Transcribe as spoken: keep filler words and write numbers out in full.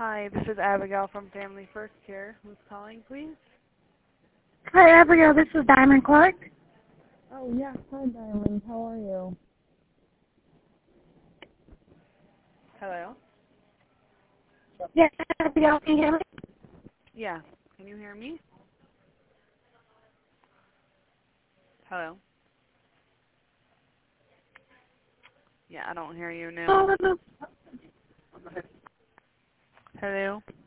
Hi, this is Abigail from Family First Care. Who's calling, please? Hi, Abigail. This is Diamond Clark. Oh, yeah. Hi, Diamond. How are you? Hello? Yes, Abigail. Can you hear me? Yeah. Can you hear me? Hello? Yeah, I don't hear you now. Oh, Hello?